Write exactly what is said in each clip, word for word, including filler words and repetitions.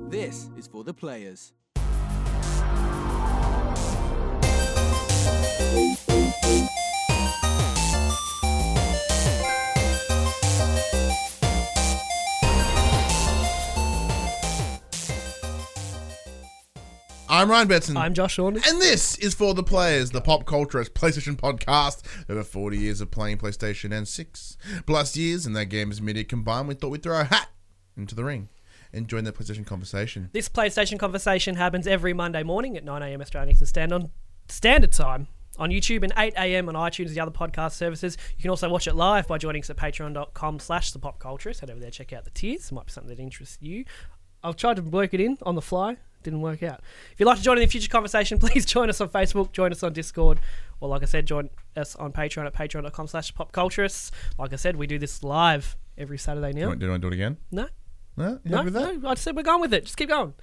This is for the players. I'm Ryan Betson. I'm Josh Saunders. And this is For the Players, the pop culturist PlayStation podcast. Over forty years of playing PlayStation and six plus years in that game's media combined, we thought we'd throw a hat into the ring and join the PlayStation conversation. This PlayStation conversation happens every Monday morning at nine a.m. Australian Eastern Standard, Standard Time on YouTube and eight a.m. on iTunes and the other podcast services. You can also watch it live by joining us at patreon.com slash the pop culturist. Head over there, check out the tiers. It might be something that interests you. I've tried to work it in on the fly. Didn't work out. If you'd like to join in the future conversation, please join us on Facebook, join us on Discord, or like I said, join us on Patreon at patreon.com slash popculturists. Like I said, we do this live every Saturday now. Do you want, do you want to do it again? No. No? You No, happy with that? no, I said we're going with it. Just keep going.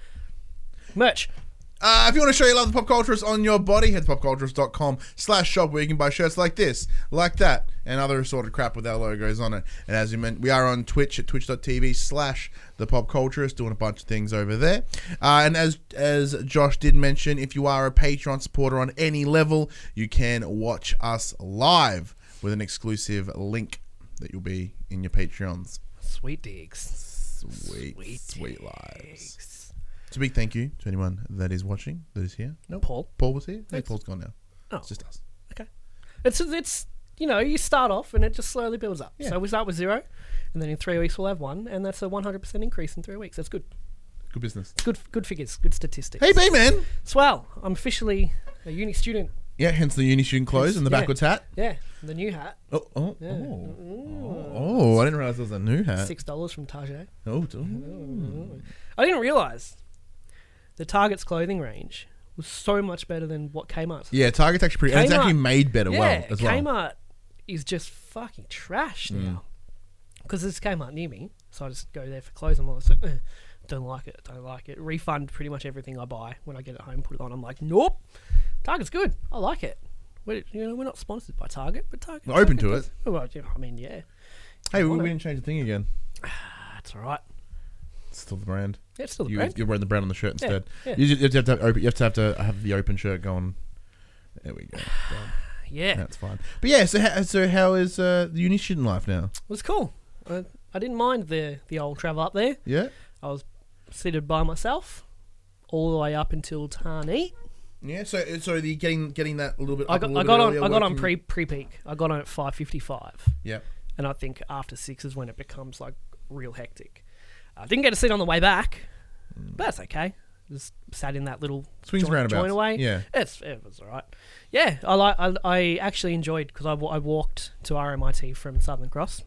Merch. Uh, if you want to show your love the pop culturist on your body, head to popculturist.com slash shop where you can buy shirts like this, like that, and other assorted crap with our logos on it. And as you meant, we are on Twitch at twitch.tv slash the pop culturist, doing a bunch of things over there. Uh, and as as Josh did mention, if you are a Patreon supporter on any level, you can watch us live with an exclusive link that you'll be in your Patreons. Sweet digs. Sweet, Sweet sweet lives. digs. It's a big thank you to anyone that is watching, that is here. No, Paul. Paul was here? No, Thanks. Paul's gone now. Oh. It's just us. Okay. It's, it's, you know, you start off and it just slowly builds up. Yeah. So we start with zero, and then in three weeks we'll have one, and that's a one hundred percent increase in three weeks. That's good. Good business. Good good figures, good statistics. Hey, B-Man! Swell. I'm officially a uni student. Yeah, hence the uni student clothes and the yeah. backwards hat. Yeah, the new hat. Oh, oh, Yeah. oh. oh. Oh, I didn't realize there was a new hat. six dollars from Target. Oh, oh. I didn't realise the Target's clothing range was so much better than what Kmart's. Yeah, Target's actually pretty... And it's Kmart- actually made better Yeah, well as well. Kmart is just fucking trash now. Because there's Kmart near me, so I just go there for clothes. I'm like, eh, don't like it, don't like it. Refund pretty much everything I buy when I get it home, put it on. I'm like, nope, Target's good. I like it. We're, you know, we're not sponsored by Target, but Target. We're open Target to does- it. Well, yeah, I mean, yeah, Hey, we, want we it. didn't change the thing again. that's all right. It's still the brand. Yeah, it's still the You, brand. you're wearing the brand on the shirt Yeah, instead. yeah. You, just, you, have to have, open, you have to have to have the open shirt going. There we go. Done. Yeah, That's fine. But yeah, so how, so how is uh, the uni student life now? it was cool. I, I didn't mind the the old travel up there. Yeah? I was seated by myself all the way up until Tarneit. Yeah, so so the getting getting that a little bit I up a got little I bit got on earlier, I got on working- pre pre peak. I got on at five fifty five, Yeah. and I think after six is when it becomes like real hectic. I didn't get a seat on the way back, but that's okay. Just sat in that little Swings joint, roundabouts. joint away. Yeah. It's it was alright. Yeah, I like I, I actually enjoyed because I, wa- I walked to R M I T from Southern Cross,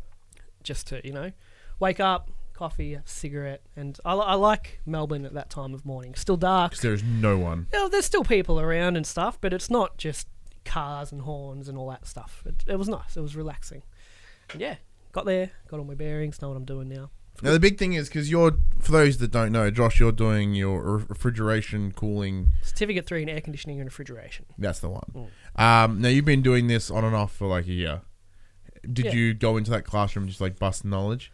just to you know, wake up, coffee, have a cigarette, and I, li- I like Melbourne at that time of morning. Still dark. Because there's no one. You know, there's still people around and stuff, but it's not just cars and horns and all that stuff. It, it was nice. It was relaxing. And yeah, got there, got all my bearings, know what I'm doing now. Now the big thing is because you're, for those that don't know, Josh, you're doing your re- refrigeration, cooling. Certificate three in air conditioning and refrigeration. That's the one. Mm. Um, now you've been doing this on and off for like a year. Did Yeah. you go into that classroom just like bust knowledge?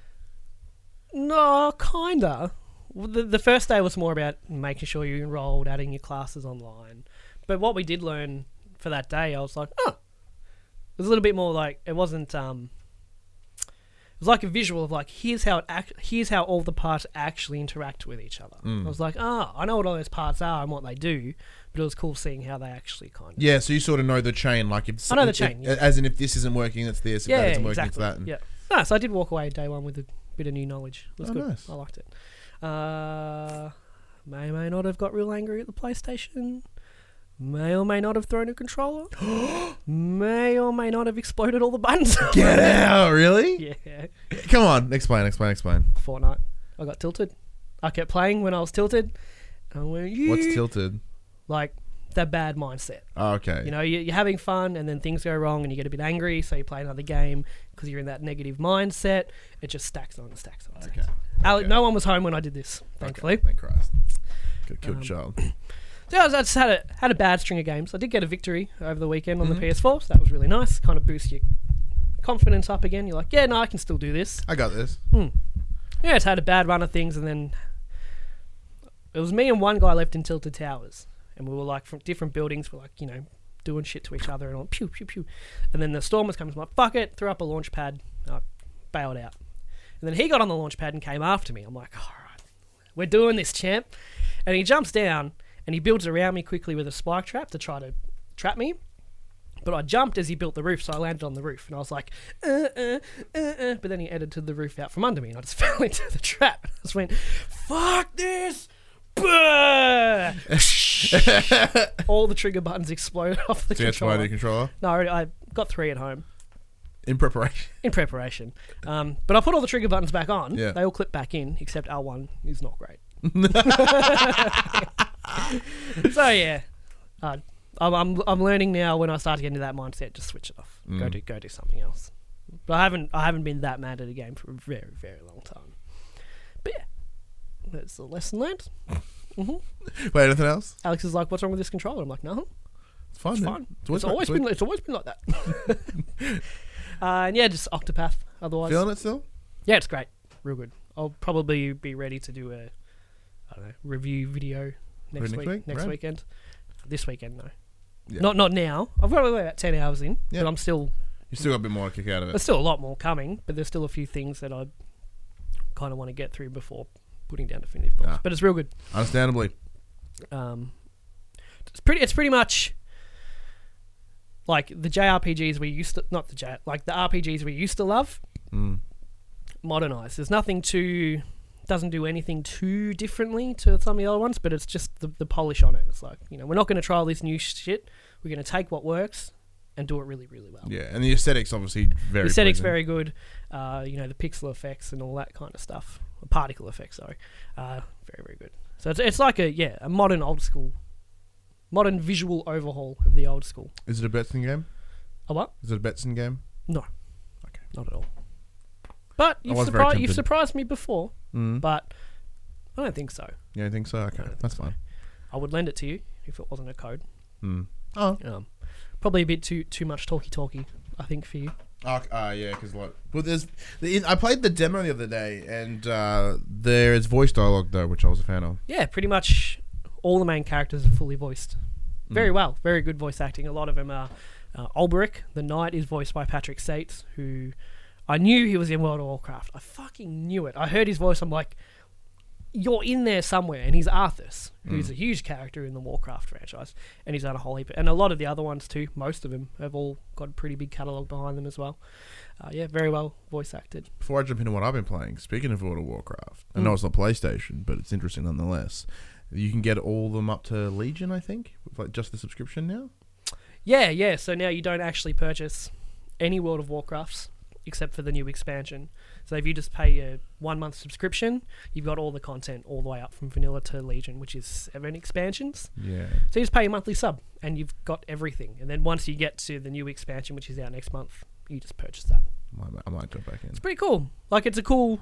No, kinda. Well, The, the first day was more about making sure you enrolled, adding your classes online. But what we did learn for that day, I was like, oh. It was a little bit more like, it wasn't, um... It was like a visual of like, here's how it act- here's how all the parts actually interact with each other. Mm. I was like, ah, I know what all those parts are and what they do, but it was cool seeing how they actually kind of... Yeah, so you sort of know the chain. Like if I know the if- chain, yeah. as in if this isn't working, it's this. If Yeah, that isn't working, exactly. it's that. And Yeah. No, so I did walk away day one with a bit of new knowledge. It was Oh, good. nice. I liked it. Uh, may or may not have got real angry at the PlayStation. May or may not have thrown a controller. May or may not have exploded all the buttons. Get out! Really? Yeah. Come on, explain, explain, explain. Fortnite. I got tilted. I kept playing when I was tilted. And I went, yeah. What's tilted? Like, that bad mindset. Oh, okay. You know, you- you're having fun and then things go wrong and you get a bit angry, so you play another game because you're in that negative mindset. It just stacks on and stacks on. And Okay. stacks on. Ale- Okay. No one was home when I did this, thankfully. Okay, thank Christ. Could killed Um, child. So I, was, I just had a had a bad string of games. I did get a victory over the weekend on Mhm. the P S four, so that was really nice. Kind of boosts your confidence up again. You're like, yeah, no, I can still do this. I got this. Hmm. Yeah, it's had a bad run of things, and then it was me and one guy left in Tilted Towers, and we were like from different buildings. We're like, you know, doing shit to each other and all pew pew pew. And then the storm was coming. So I'm like, fuck it, threw up a launch pad. I bailed out. And then he got on the launch pad and came after me. I'm like, all right, we're doing this, champ. And he jumps down and he builds around me quickly with a spike trap to try to trap me. But I jumped as he built the roof, so I landed on the roof. And I was like, uh, uh, uh, uh. But then he edited the roof out from under me, and I just fell into the trap. I just went, fuck this! All the trigger buttons exploded off the So you had to buy a controller. new controller? No, I already- I got three at home. In preparation. In preparation. Um, but I put all the trigger buttons back on. Yeah. They all clip back in, except L one is not great. So, yeah. Uh, I'm, I'm I'm learning now when I start to get into that mindset, just switch it off. Go Mm. do go do something else. But I haven't I haven't been that mad at a game for a very, very long time. But yeah. That's the lesson learned. hmm Wait, anything else? Alex is like, what's wrong with this controller? I'm like, nothing. It's fine. It's man. fine. It's always, It's always been, been it's always been like that. uh, and yeah, just Octopath. Otherwise, feeling it still? yeah, it's great, real good. I'll probably be ready to do a, I don't know, review video next, next week, week? next Right. weekend. This weekend, no, Yeah. not not now. I've got about ten hours in, Yeah. but I'm still You still got a bit more to kick out of it. there's still a lot more coming, but there's still a few things that I kind of want to get through before putting down definitive thoughts. Ah. But it's real good. Understandably. Um, it's pretty. It's pretty much like the J R P Gs we used to, not the J, like the R P Gs we used to love, Mm. modernized. There's nothing too, doesn't do anything too differently to some of the other ones, but it's just the, the polish on it. It's like, you know, we're not going to try all this new shit. We're going to take what works and do it really, really well. Yeah, and the aesthetics obviously very The aesthetics pleasing. very good. Uh, you know, the pixel effects and all that kind of stuff. Particle effects, sorry. Uh, very, very good. So it's it's like a yeah a modern old school, modern visual overhaul of the old school. Is it a Betson game? A what? Is it a Betson game? No. Okay. Not at all. But you've, was very surpri- you've tempted. surprised me before, Mm. but I don't think so. Yeah, I think so. Okay, I don't that's think fine. I would lend it to you if it wasn't a code. Mm. Oh. Um, probably a bit too too much talky talky, I think, for you. Oh, uh, yeah, because like, well, there's. The, I played the demo the other day, and uh, there is voice dialogue though, which I was a fan of. Yeah, pretty much all the main characters are fully voiced. Very Mm. well. Very good voice acting. A lot of them are. Uh, Ulbrich, the knight, is voiced by Patrick Sates, who I knew he was in World of Warcraft. I fucking knew it. I heard his voice. I'm like, you're in there somewhere. And he's Arthas, who's Mm. a huge character in the Warcraft franchise. And he's done a whole heap. And a lot of the other ones too. Most of them have all got a pretty big catalogue behind them as well. Uh, yeah, very well voice acted. Before I jump into what I've been playing, speaking of World of Warcraft, I Mm. know it's not PlayStation, but it's interesting nonetheless. You can get all of them up to Legion, I think, with like just the subscription now. Yeah, yeah. So now you don't actually purchase any World of Warcrafts except for the new expansion. So if you just pay a one month subscription, you've got all the content all the way up from vanilla to Legion, which is seven expansions. Yeah. So you just pay a monthly sub and you've got everything. And then once you get to the new expansion, which is out next month, you just purchase that. I might, I might jump back in. It's pretty cool. Like, it's a cool,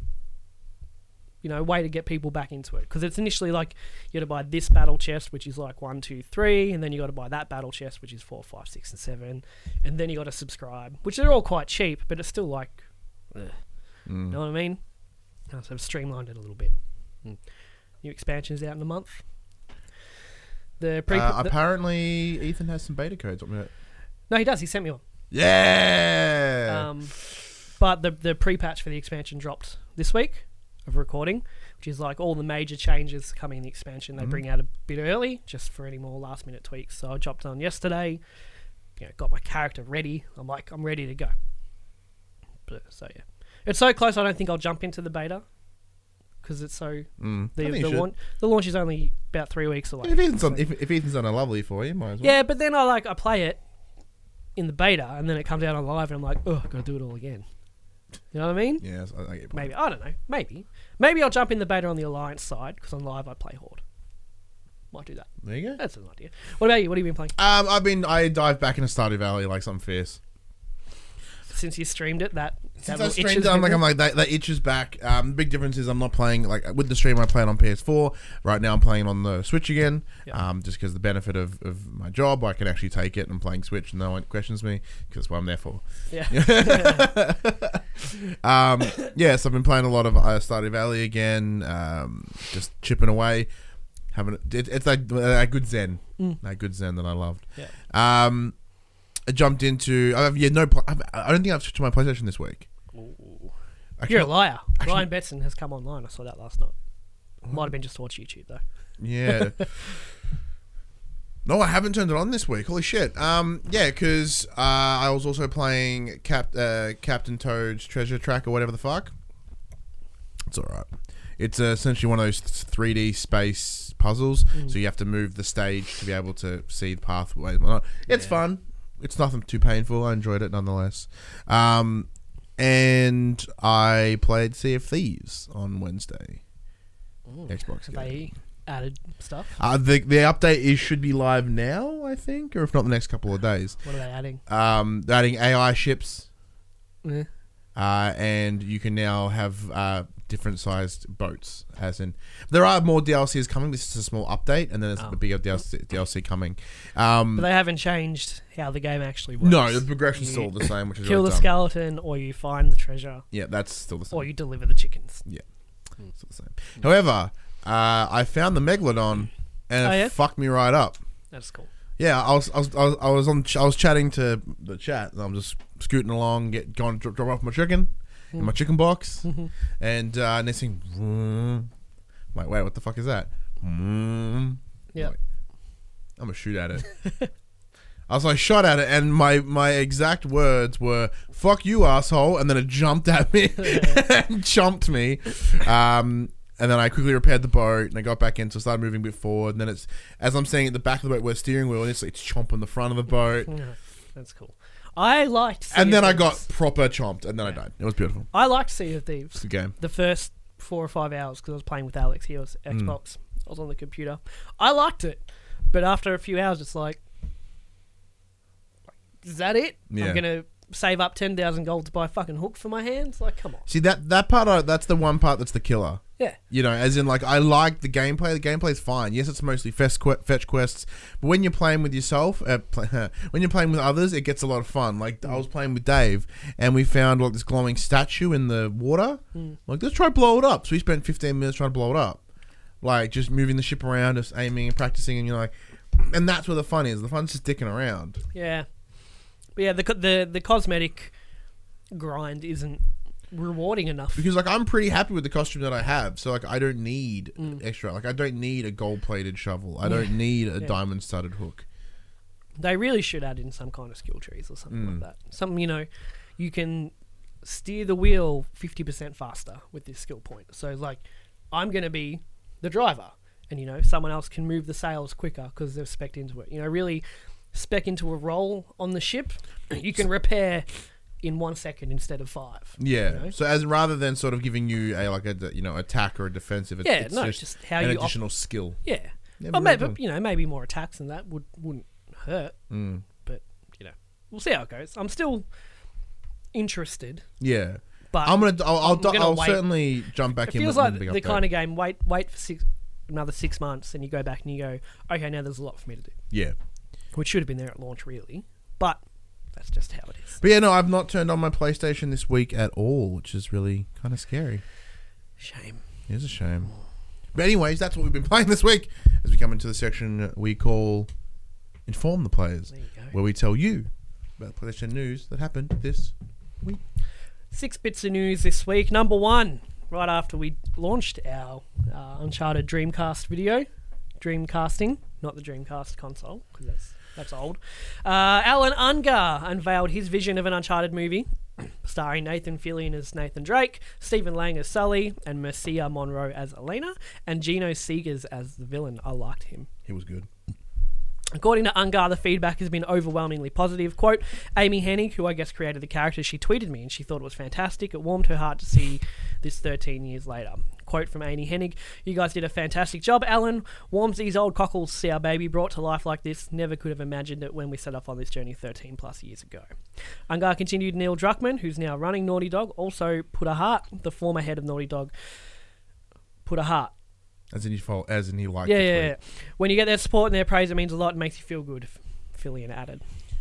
you know, way to get people back into it. Because it's initially like, you got to buy this battle chest, which is like one, two, three, and then you got to buy that battle chest, which is four, five, six, and seven, and then you got to subscribe, which are all quite cheap, but it's still like, ugh, Mm. you know what I mean? Uh, So I've streamlined it a little bit. Mm. New expansion's out in a month. The pre. Uh, the- apparently, Ethan has some beta codes. no, he does. He sent me one. Yeah. Um, but the the pre-patch for the expansion dropped this week of recording, which is like all the major changes coming in the expansion. They Mhm. bring out a bit early just for any more last minute tweaks. So I dropped on yesterday. You know, got my character ready. I'm like, I'm ready to go. But, so yeah, it's so close. I don't think I'll jump into the beta because it's so mm. I the think the you should. launch the launch is only about three weeks away. If Ethan's, on, if, if Ethan's done a lovely for you, might as well. Yeah, but then I like I play it in the beta and then it comes out on live and I'm like, oh, gotta do it all again. You know what I mean? Yes, I, I get your point. Maybe. I don't know. Maybe. Maybe I'll jump in the beta on the Alliance side because on live I play Horde. Might do that. There you go. That's an idea. What about you? What have you been playing? Um, I've been. I dived back into Stardew Valley like something fierce. since you streamed it, that Since that I little itch streamed has it, I'm been like, I'm there? like that, that itch is back. Um, big difference is I'm not playing like with the stream. I play it on P S four. Right now, I'm playing on the Switch again. Yeah. Um, just because the benefit of, of my job, I can actually take it and I'm playing Switch, and no one questions me because that's what I'm there for. Yeah. um, yeah, so I've been playing a lot of uh, Stardew Valley again. Um, just chipping away, having it, it's like a good zen, Mm. that good zen that I loved. Yeah. Um, I jumped into. I have yeah no. pl- I've, I don't think I've switched to my PlayStation this week. Ooh. Actually, You're a liar. actually- Ryan Betson has come online. I saw that last night. Might have been just to watch YouTube though. Yeah. No, I haven't turned it on this week. Holy shit. Um, yeah, because uh, I was also playing Cap- uh, Captain Toad's Treasure Track or whatever the fuck. It's all right. It's uh, essentially one of those three D space puzzles, Mm. so you have to move the stage to be able to see the pathway. and whatnot. It's Yeah. fun. It's nothing too painful. I enjoyed it nonetheless. Um, and I played Sea of Thieves on Wednesday. Ooh. Xbox Have game. they added stuff? Uh, the the update is should be live now, I think, or if not, the next couple of days. What are they adding? Um, they're adding A I ships, Eh. uh, and you can now have uh, different sized boats. As in, there are more D L Cs coming. This is a small update, and then there's Oh. a bigger D L C, D L C coming. Um, But they haven't changed how the game actually works. no, the progression's You still the same, which is Kill really the dumb. skeleton, or you find the treasure, Yeah, that's still the same. or you deliver the chickens. Still the same. However, uh, I found the Megalodon, and Oh, it yeah? fucked me right up. That's cool. Yeah, I was, I was, I was, I was on, ch- I was chatting to the chat, and I'm just scooting along, get going, drop, drop off my chicken in my chicken box, and uh, next thing, vroom. I'm like, wait, what the fuck is that? Mm. Yeah. Like, I'm gonna shoot at it. I was like, shot at it, and my my exact words were "fuck you, asshole," and then it jumped at me and chomped me. Um, and then I quickly repaired the boat, and I got back in, so I started moving a bit forward. And then it's as I'm saying at the back of the boat where the steering wheel, and it's it's chomping the front of the boat. Yeah, that's cool. I liked. Sea And of then I Thieves. got proper chomped, and then I died. It was beautiful. I liked Sea of Thieves. It's a good game. The first four or five hours because I was playing with Alex. He was Mm. Xbox. I was on the computer. I liked it, but after a few hours, it's like, is that it? Yeah. I'm gonna save up ten thousand gold to buy a fucking hook for my hands. Like, come on. See that that part, I, that's the one part that's the killer. Yeah. You know, as in, like, I like the gameplay. The gameplay's fine. Yes, it's mostly fetch, que- fetch quests. But when you're playing with yourself, uh, play, when you're playing with others, it gets a lot of fun. Like, I was playing with Dave, and we found, like, this glowing statue in the water. Mm. Like, let's try to blow it up. So we spent fifteen minutes trying to blow it up. Like, just moving the ship around, just aiming and practicing, and you're like... And that's where the fun is. The fun's just dicking around. Yeah. But yeah, the co- the the cosmetic grind isn't rewarding enough. Because, like, I'm pretty happy with the costume that I have. So, like, I don't need Mm. extra. Like, I don't need a gold-plated shovel. I don't need a Yeah. diamond-studded hook. They really should add in some kind of skill trees or something Mm. like that. Something, you know, you can steer the wheel fifty percent faster with this skill point. So, like, I'm going to be the driver, and, you know, someone else can move the sails quicker because they've spec'd into it. You know, really spec into a role on the ship. You can repair in one second instead of five. Yeah. you know? So as rather than sort of giving you a like a you know attack or a defensive, it's, Yeah, it's no, just, just how an you op- additional skill. Yeah. Yeah, Well, very maybe, cool. you know, maybe more attacks than that would, wouldn't hurt. Mm. But, you know, we'll see how it goes. I'm still interested, Yeah. but I'm gonna. I'll. I'll, I'm gonna I'll wait. certainly jump back it in. feels with like the big the update. kind of game, wait wait for six another six months and you go back and you go, okay, now there's a lot for me to do. Yeah. Which should have been there at launch, really. But that's just how it is. But yeah, no, I've not turned on my PlayStation this week at all, which is really kind of scary. Shame. It is a shame. But anyways, that's what we've been playing this week. As we come into the section we call Inform the Players, There you go. where we tell you about PlayStation news that happened this week. Six bits of news this week. Number one, right after we launched our uh, Uncharted Dreamcast video, Dreamcasting, not the Dreamcast console, because that's that's old. Uh, Alan Ungar unveiled his vision of an Uncharted movie, starring Nathan Fillion as Nathan Drake, Stephen Lang as Sully, and Marcia Monroe as Elena, and Gino Seegers as the villain. I liked him. He was good. According to Ungar, the feedback has been overwhelmingly positive. Quote, Amy Hennig, who I guess created the character, she tweeted me and she thought it was fantastic. It warmed her heart to see this thirteen years later. quote from Amy Hennig. You guys did a fantastic job, Alan. Warms these old cockles to see our baby brought to life like this. Never could have imagined it when we set off on this journey thirteen plus years ago. Ungar continued. Neil Druckmann, who's now running Naughty Dog, also put a heart. The former head of Naughty Dog put a heart. As in you fall, as in he liked Yeah, the yeah, tweet. yeah. When you get their support and their praise, it means a lot and makes you feel good. Fillion added.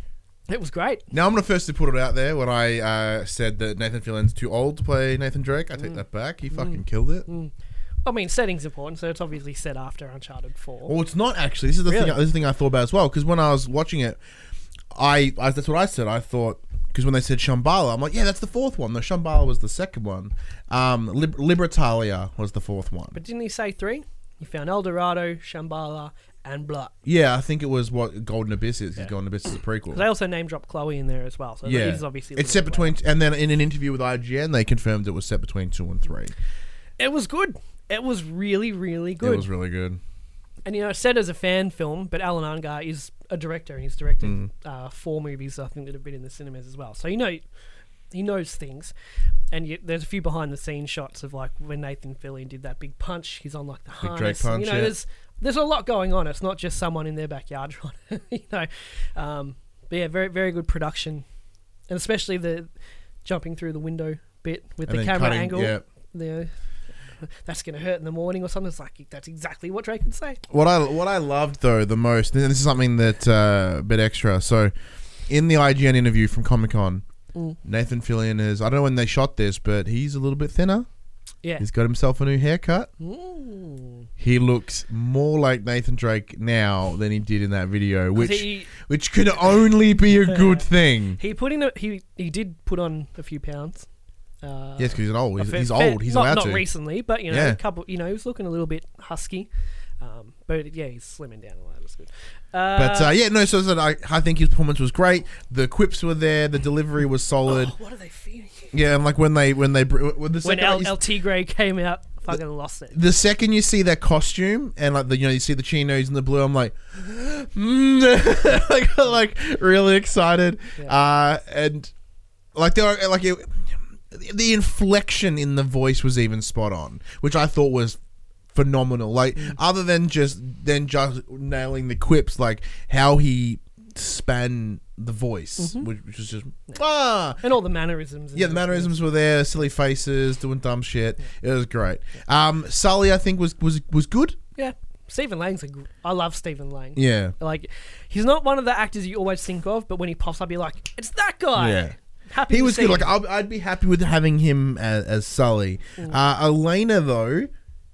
It was great. Now I'm going to firstly put it out there when I uh, said that Nathan Fillion's too old to play Nathan Drake. I take Mm. that back. He fucking killed it. Mm. I mean, setting's important, so it's obviously set after Uncharted four. Well, it's not actually. This is the Really? thing. This is the thing I thought about as well. Because when I was watching it, I, I that's what I said. I thought because when they said Shambhala, I'm like, yeah, that's the fourth one. No, Shambhala was the second one. Um, Lib- Libertalia was the fourth one. But didn't he say three? You found El Dorado, Shambhala, and Blood. Yeah, I think it was what Golden Abyss is. 'Cause Yeah. Golden Abyss is a prequel. They also name dropped Chloe in there as well, so Yeah, it is obviously. a it's set little bit between, and then in an interview with I G N, they confirmed it was set between two and three. It was good. It was really, really good. It was really good. And you know, it's set as a fan film, but Alan Ungar is a director, and he's directed Mm. uh, four movies, I think, that have been in the cinemas as well. So you know, he knows things. And you, there's a few behind the scenes shots of like when Nathan Fillion did that big punch. He's on like the Big harness. Drake punch, you know, yeah. there's there's a lot going on. It's not just someone in their backyard trying to, you know. Um, but yeah, very very good production, and especially the jumping through the window bit with And the then camera cutting- angle. yeah. The, that's going to hurt in the morning or something. It's like that's exactly what Drake would say. What I what I loved though the most, and this is something that uh, a bit extra. So, in the I G N interview from Comic Con, Mm. Nathan Fillion is, I don't know when they shot this, but he's a little bit thinner. Yeah. He's got himself a new haircut. Mm. He looks more like Nathan Drake now than he did in that video, 'Cause which he, which could only be a good thing. he put in a, he he did put on a few pounds. Uh, Yes, because he's old. He's, a fair- he's fair- old. He's not, allowed not to. recently, but you know, Yeah. a couple. You know, he was looking a little bit husky. Um, but yeah, he's slimming down a lot. That's good. Uh, But uh, yeah, no. So, so I, I think his performance was great. The quips were there. The delivery was solid. oh, what are they feeling? Yeah, and like when they when they br- when the When second El, you- El Tigre came out, fucking lost it. the second you see that costume and like the you know you see the chinos and the blue, I'm like, mm, like, like really excited. Yeah. Uh, and like they were like it, the inflection in the voice was even spot on, which I thought was phenomenal. Like Mm. other than just then just nailing the quips, like how he span the voice, Mhm. which, which was just ah. And all the mannerisms. and Yeah, the everything. mannerisms were there, silly faces, doing dumb shit. It was great. Um, Sully, I think, was was was good. Yeah, Stephen Lang's a. gr- I love Stephen Lang. Yeah, Like, he's not one of the actors you always think of, but when he pops up, you're like, it's that guy. yeah. Happy He to was see good. Like him. I'd, I'd be happy with having him as, as Sully. Mm. Uh, Elena though,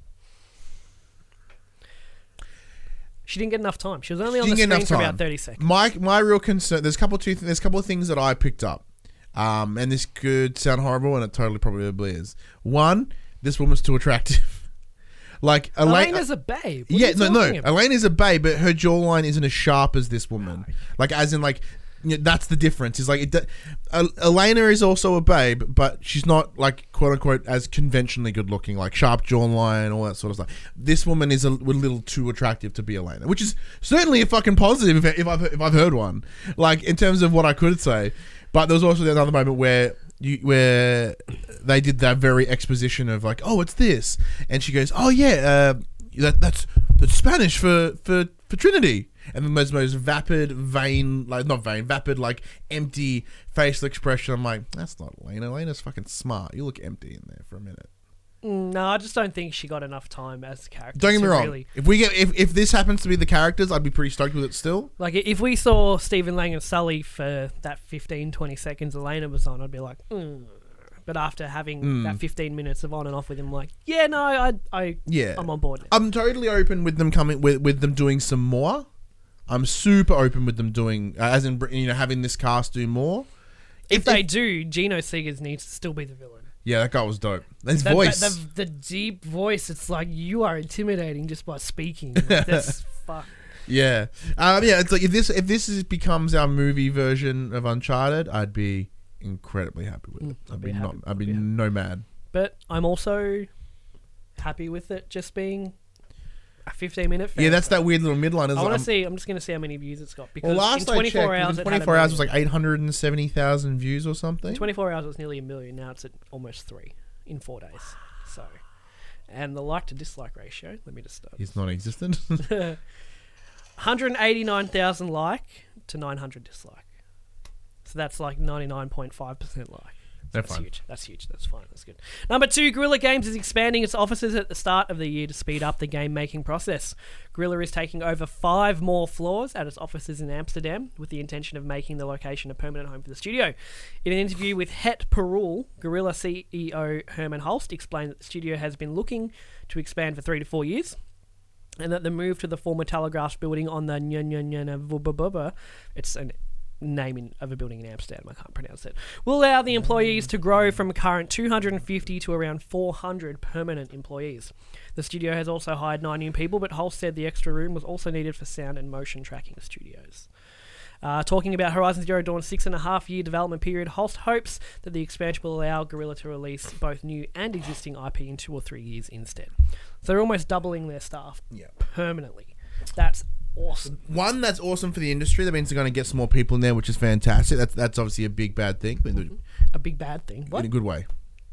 She didn't get enough time. She was only on She the didn't get screen enough for time. about thirty seconds. my my real concern. There's a couple of two. There's a couple of things that I picked up. Um, and this could sound horrible, and it totally probably is. One, this woman's too attractive. Like Elena, Elena's a babe. What are yeah, you no, no. talking about? Elena's a babe, but her jawline isn't as sharp as this woman. Like, as in, like, you know, that's the difference. Is like, it, do- uh, Elena is also a babe, but she's not like quote unquote as conventionally good looking, like sharp jawline, all that sort of stuff. This woman is a, a little too attractive to be Elena, which is certainly a fucking positive if, if I've if I've heard one. Like in terms of what I could say, but there was also another moment where. You, where they did that very exposition of like, oh, it's this, and she goes, oh yeah, uh, that that's that's Spanish for for for Trinity, and the most most vapid, vain, like not vain, vapid, like empty facial expression. I'm like, that's not Elena. Elena's fucking smart. You look empty in there for a minute. Mm, No, I just don't think she got enough time as the character. Don't get me to wrong. Really, If we get if, if this happens to be the characters, I'd be pretty stoked with it still. like, if we saw Stephen Lang and Sully for that fifteen, twenty seconds Elena was on, I'd be like, mm. But after having Mm. that fifteen minutes of on and off with him, like, yeah, no, I, I, Yeah, I'm on board now. I'm totally open with them coming with with them doing some more. I'm super open with them doing, uh, as in you know having this cast do more. If they do, Geno Seegers needs to still be the villain. Yeah, that guy was dope. His That- voice. that- the, the deep voice, it's like you are intimidating just by speaking. Like, that's fuck. yeah, um, yeah. It's like if this if this is, becomes our movie version of Uncharted, I'd be incredibly happy with it. Mm, I'd, I'd be, be not. happy- I'd be I'd be happy. no mad. But I'm also happy with it just being a fifteen minute. Yeah, that's that weird little midline. Isn't I want it? to see. I'm just going to see how many views it's got because Well, last in I twenty-four checked, hours, in it had a twenty-four hours was million. like eight hundred and seventy thousand views or something. twenty-four hours it was nearly a million. Now it's at almost three in four days. So, And the like to dislike ratio, let me just start. He's non-existent. one hundred eighty-nine thousand like to nine hundred dislike. So that's like ninety-nine point five percent like. They're That's fine. huge. That's huge. That's fine. That's good. Number two, Guerrilla Games is expanding its offices at the start of the year to speed up the game-making process. Guerrilla is taking over five more floors at its offices in Amsterdam with the intention of making the location a permanent home for the studio. In an interview with Het Parool, Guerrilla C E O Herman Holst explained that the studio has been looking to expand for three to four years and that the move to the former Telegraphs building on the Njnjnjnvubba, it's an naming of a building in Amsterdam, I can't pronounce it, will allow the employees to grow from a current two hundred fifty to around four hundred permanent employees. The studio has also hired nine new people, but Holst said the extra room was also needed for sound and motion tracking studios. Uh, talking about Horizon Zero Dawn's six and a half year development period, Holst hopes that the expansion will allow Guerrilla to release both new and existing I P in two or three years instead. So they're almost doubling their staff Yep. permanently. That's awesome. One, that's awesome for the industry. That means they're going to get some more people in there, which is fantastic. That's that's obviously a big bad thing, but in A big bad thing. What? a good way.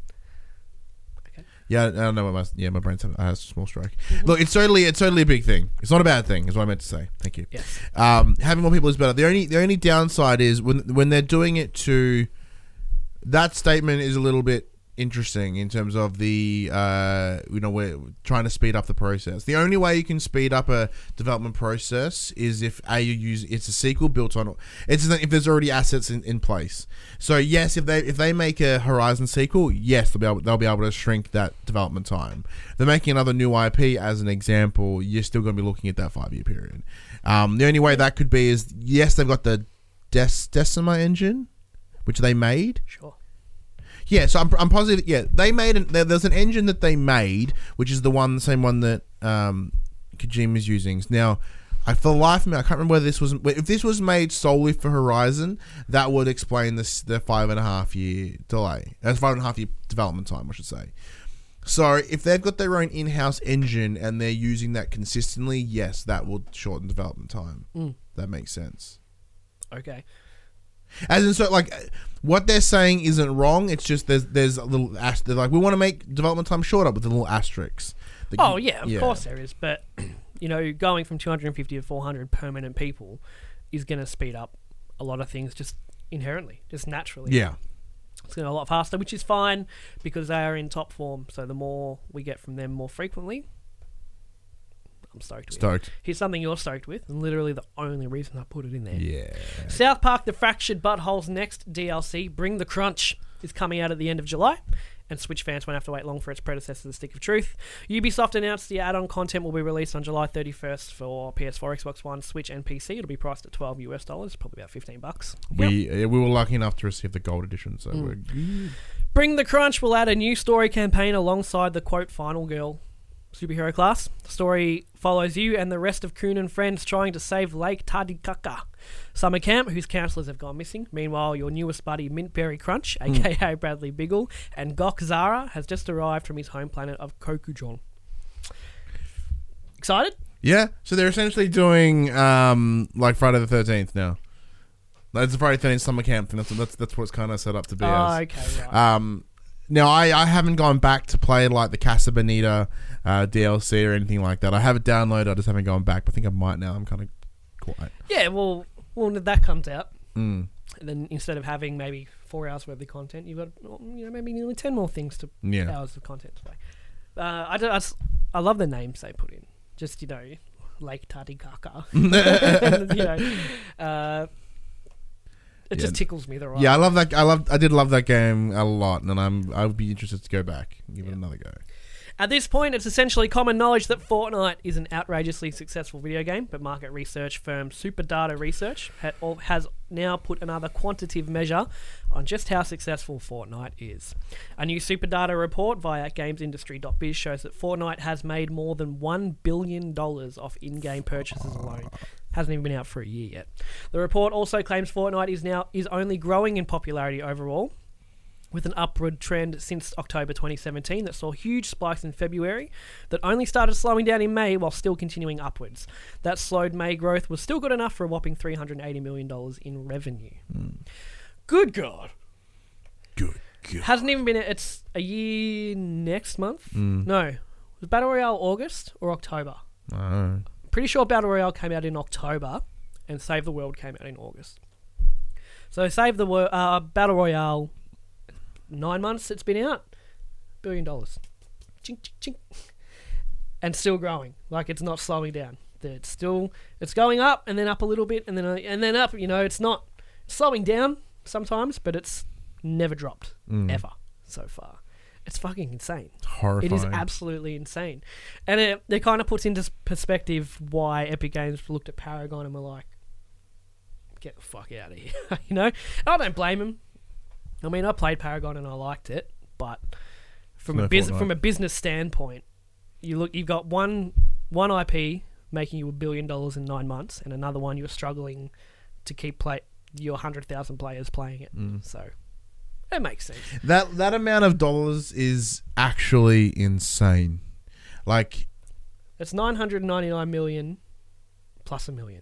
Okay. Yeah, I don't know what my yeah my brain's having- has a small stroke. Look, it's totally it's totally a big thing. It's not a bad thing. Is what I meant to say. Thank you. Yes. Um, having more people is better. The only the only downside is when when they're doing it to that statement is a little bit interesting in terms of the uh, you know we're trying to speed up the process. The only way you can speed up a development process is if a you use it's a sequel built on it's if there's already assets in, in place. So yes, if they if they make a Horizon sequel, yes they'll be able, they'll be able to shrink that development time. They're making another new I P as an example. You're still going to be looking at that five year period. Um, the only way that could be is yes they've got the Des- Decima engine, which they made. Sure. Yeah, so I'm, I'm positive. Yeah, they made an, there, there's an engine that they made, which is the one, the same one that um, Kojima's using. Now, I for the life of me, I can't remember whether this was if this was made solely for Horizon. That would explain this the five and a half year delay. That's five and a half year development time, I should say. So if they've got their own in-house engine and they're using that consistently, yes, that will shorten development time. Mm. That makes sense. Okay. As in, so like, what they're saying isn't wrong. It's just there's there's a little ast- they're like we want to make development time shorter with a little asterisk. The- Oh yeah, of course there is, but you know, going from two hundred fifty to four hundred permanent people is going to speed up a lot of things just inherently, just naturally. Yeah. It's going to go a lot faster, which is fine because they are in top form. So the more we get from them more frequently, I'm stoked with. Stoked. Here's something you're stoked with, and literally the only reason I put it in there. Yeah. South Park: The Fractured Butthole's next D L C, Bring the Crunch, is coming out at the end of July, and Switch fans won't have to wait long for its predecessor, The Stick of Truth. Ubisoft announced the add-on content will be released on July thirty-first for P S four, Xbox One, Switch, and P C. It'll be priced at twelve US dollars, probably about fifteen bucks. We uh, we were lucky enough to receive the gold edition, so we're good. Bring the Crunch will add a new story campaign alongside the quote Final Girl superhero class. The story follows you and the rest of Coon and friends trying to save Lake Titicaca summer camp, whose counsellors have gone missing. Meanwhile, your newest buddy Mintberry Crunch, aka Bradley Biggle, and Gok Zara has just arrived from his home planet of Kokujon. Excited? Yeah. So they're essentially doing um like Friday the thirteenth now. That's the Friday the thirteenth summer camp thing. That's that's that's what it's kind of set up to be. Oh, as. okay, right. Um, now I, I haven't gone back to play like the Casa Bonita uh, D L C or anything like that. I have it downloaded. I just haven't gone back. But I think I might now. I'm kind of quiet. Yeah, well, when that comes out, Mm. and then instead of having maybe four hours worth of content, you've got you know maybe nearly ten more things to Yeah. hours of content to play. Uh, I, don't- I s- I love the names they put in. Just you know, Lake Titicaca. And, you know, uh, it Yeah. just tickles me the right. Yeah, I love that. I love. I did love that game a lot, and I'm. I would be interested to go back, and give it another go. At this point, it's essentially common knowledge that Fortnite is an outrageously successful video game, but market research firm Superdata Research ha- al- has now put another quantitative measure on just how successful Fortnite is. A new Superdata report via gamesindustry dot biz shows that Fortnite has made more than one billion dollars off in-game purchases alone. Hasn't even been out for a year yet. The report also claims Fortnite is now is only growing in popularity overall, with an upward trend since October twenty seventeen that saw huge spikes in February that only started slowing down in May while still continuing upwards. That slowed May growth was still good enough for a whopping three hundred eighty million dollars in revenue. Mm. Good God. Good. Good. Hasn't even been, it's a year next month? Mm. No. Was Battle Royale August or October? I don't know. Pretty sure Battle Royale came out in October, and Save the World came out in August. So Save the World, uh, Battle Royale, nine months it's been out, billion dollars, chink chink chink, and still growing. Like it's not slowing down. It's still it's going up and then up a little bit and then uh, and then up. You know, it's not slowing down sometimes, but it's never dropped Mm. ever so far. It's fucking insane. Horrifying. It is absolutely insane. And it, it kind of puts into perspective why Epic Games looked at Paragon and were like, get the fuck out of here. You know? I don't blame them. I mean, I played Paragon and I liked it, but from No a bus- Fortnite. from a business standpoint, you look you've got one one I P making you a billion dollars in nine months and another one you're struggling to keep play your one hundred thousand players playing it. Mm. So it makes sense. That that amount of dollars is actually insane. Like, It's nine hundred ninety-nine million plus a million.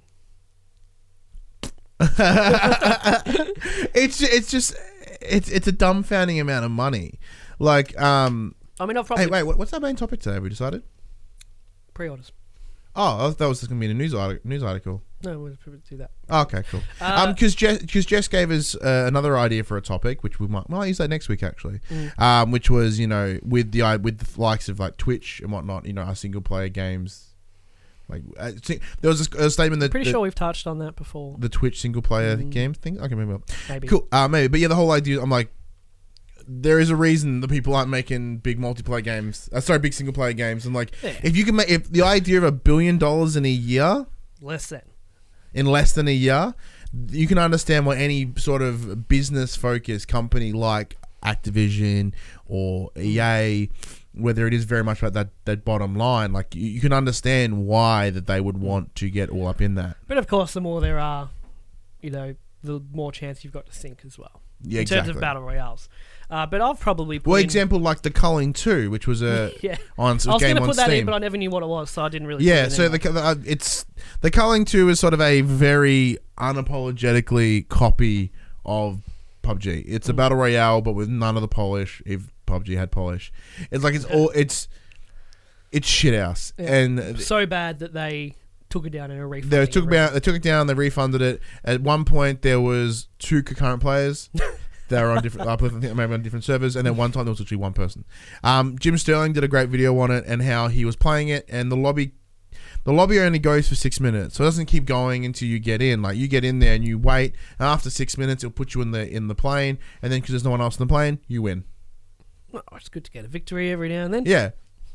it's it's just it's it's a dumbfounding amount of money. Like, um, I mean, I've probably hey, wait, what, what's our main topic today? Have we decided? pre-orders. Oh, I thought that was going to be in a news article. News article. No, we'll probably do that. Oh, okay, cool. Uh, um, because Jess, because Jess gave us uh, another idea for a topic, which we might, we might use that next week actually. Mm. Um, which was, you know, with the i- with the likes of like Twitch and whatnot, you know, our single player games. Like, uh, see- there was a, a statement that Pretty that sure we've touched on that before. the Twitch single player Mm. games thing. I can remember. Maybe. Cool. Uh, maybe, but yeah, the whole idea. I'm like, there is a reason that people aren't making big multiplayer games. Uh, sorry, big single player games. And like, Yeah. if you can make, if the idea of a billion dollars in a year, Less than. in less than a year, you can understand why any sort of business focused company like Activision or E A, whether it is very much about that, that bottom line, like you, you can understand why that they would want to get all up in that. But of course, the more there are, you know, the more chance you've got to sink as well. Yeah, in exactly. terms of battle royales. Uh, but I've probably put Well, in, example like the Culling two, which was a yeah. on I was game going to on put that Steam. in, but I never knew what it was, so I didn't really. Yeah, put it so in the, the uh, it's the Culling two is sort of a very unapologetically copy of P U B G. It's a Mm. battle royale, but with none of the polish. If P U B G had polish, it's like it's all it's it's shit house, Yeah. and so bad that they took it down in a refund. they took it down. They took it down. They refunded it. At one point, there was two concurrent players. They were on different, I think maybe on different servers, and then one time there was actually one person. Um, Jim Sterling did a great video on it and how he was playing it, and the lobby, the lobby only goes for six minutes, so it doesn't keep going until you get in. Like you get in there and you wait, and after six minutes, it'll put you in the in the plane, and then because there's no one else in the plane, you win. Oh, it's good to get a victory every now and then. Yeah,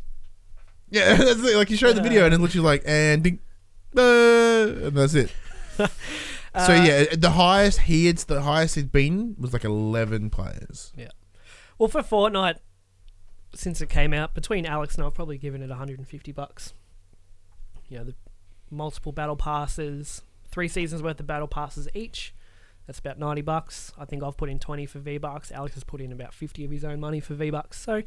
yeah. That's it. Like you show the video, and it's literally like and ding, uh, and that's it. So yeah, the highest he had, the highest he'd been was like eleven players. Yeah. Well, for Fortnite, since it came out, between Alex and I, I've probably given it one hundred fifty bucks. You know, the multiple battle passes, three seasons worth of battle passes each. That's about ninety bucks. I think I've put in twenty for V-Bucks. Alex has put in about fifty of his own money for V-Bucks. So,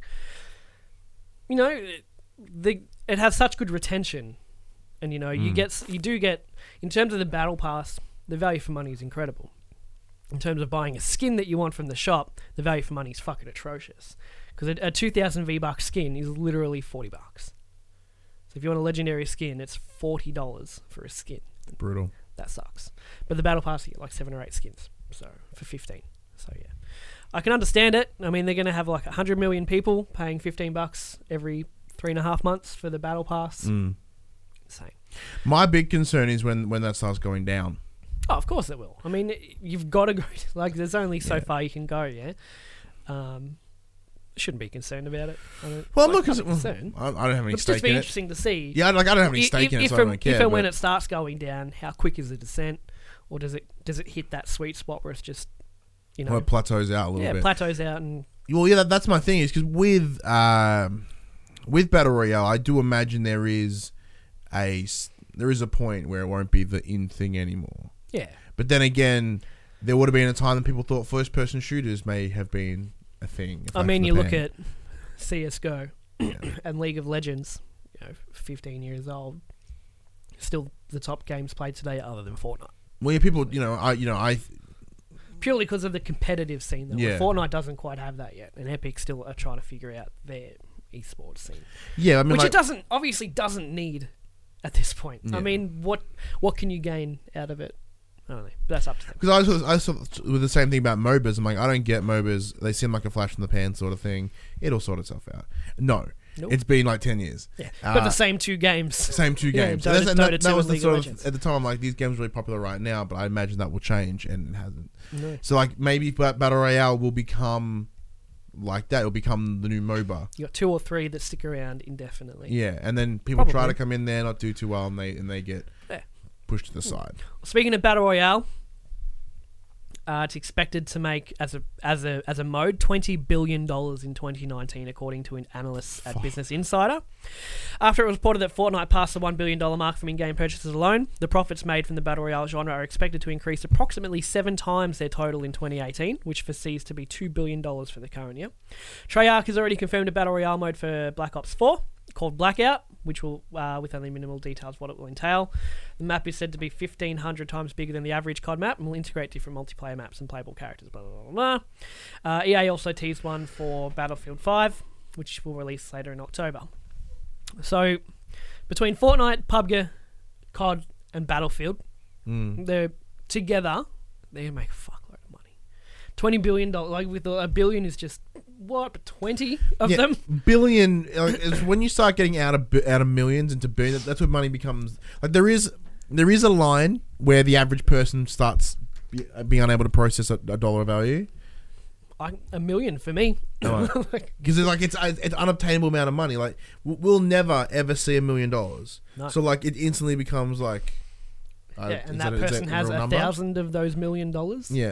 you know, the it has such good retention. And, you know, you Mm. get you do get, in terms of the battle pass, the value for money is incredible. In terms of buying a skin that you want from the shop, the value for money is fucking atrocious. Because a, a two thousand V-Bucks skin is literally forty bucks. So if you want a legendary skin, it's forty dollars for a skin. Brutal. That sucks. But the battle pass, you get like seven or eight skins. So for fifteen. So yeah. I can understand it. I mean, they're going to have like one hundred million people paying fifteen bucks every three and a half months for the battle pass. Mm. Insane. My big concern is when, when that starts going down. Oh, of course it will. I mean, you've got to go. Like, there's only so Yeah. far you can go. Yeah. Um, shouldn't be concerned about it. I don't, Well, I'm like, not I'm concerned. I, I don't have any It's stake just be in it. interesting to see. Yeah, like I don't have any If- stake in it, if, so I and- don't care. if and when but- it starts going down, how quick is the descent, or does it does it hit that sweet spot where it's just, you know, well, it plateaus out a little yeah, bit. plateaus out and Well, yeah, that, that's my thing is because with um, with battle royale, I do imagine there is a s- there is a point where it won't be the in thing anymore. yeah. But then again, there would have been a time that people thought first person shooters may have been a thing. I mean, from you the look pan. at C S G O Yeah. and League of Legends, you know, fifteen years old, still the top games played today other than Fortnite. Well, yeah, people, you know, I, you know, I, Purely because of the competitive scene, though. Yeah. Fortnite doesn't quite have that yet, and Epic still are trying to figure out their esports scene, Yeah, I mean, which like, it doesn't obviously doesn't need at this point. Yeah. I mean, what what can you gain out of it? I don't know. That's up to them. because I was I saw with the same thing about M O B As. I'm like, I don't get M O B As. They seem like a flash in the pan sort of thing. It'll sort itself out. No, Nope. it's been like ten years. Yeah, Uh, but the same two games. Same two Yeah, games. Dota- And that's- and Dota that, two that was and the League sort of of Legends. at the time. I'm like, these games are really popular right now, but I imagine that will change, and it hasn't. No. So like maybe Ba- Battle Royale will become like that. It'll become the new MOBA. You got two or three that stick around indefinitely. Yeah, and then people try Probably. to come in there, not do too well, and they and they get Yeah. pushed to the side. Speaking of Battle Royale, uh, it's expected to make as a as a as a mode twenty billion dollars in twenty nineteen, according to an analyst at Business Insider. After it was reported that Fortnite passed the one billion dollar mark from in-game purchases alone, the profits made from the Battle Royale genre are expected to increase approximately seven times their total in twenty eighteen, which foresees to be two billion dollars for the current year. Treyarch has already confirmed a Battle Royale mode for Black Ops four, called Blackout, which will, uh, with only minimal details, what it will entail. The map is said to be fifteen hundred times bigger than the average C O D map and will integrate different multiplayer maps and playable characters, blah, blah, blah, blah. Uh, E A also teased one for Battlefield five, which will release later in October. So, between Fortnite, P U B G, C O D, and Battlefield, Mm. they're together, they make a fuckload of money. twenty billion dollars, like with a billion is just, what, twenty of Yeah, them? billion. Like, it's when you start getting out of bi- out of millions into billion, that's when money becomes like there is there is a line where the average person starts be, being unable to process a, a dollar value I, a million for me. No, Like, because it's like it's it's unobtainable amount of money. Like w- we'll never ever see a million dollars. No. So like it instantly becomes like. Uh, yeah, and is that is person a has real a number? thousand of those million dollars. Yeah.